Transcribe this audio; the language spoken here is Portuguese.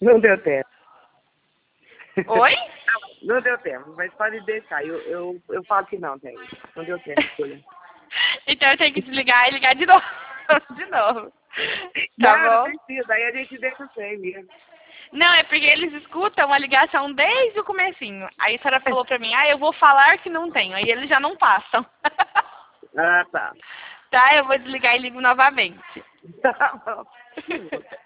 Não deu tempo. Oi? Não deu tempo, mas pode deixar. Eu falo que não, tem. Não deu tempo, Júlia. Então eu tenho que desligar e ligar de novo. De novo. Tá Não, não bom? precisa. Aí a gente deixa sem mesmo. Não, é porque eles escutam a ligação desde o comecinho. Aí a senhora falou pra mim, eu vou falar que não tenho. Aí eles já não passam. Ah, tá. Tá, eu vou desligar e ligo novamente. Tá bom.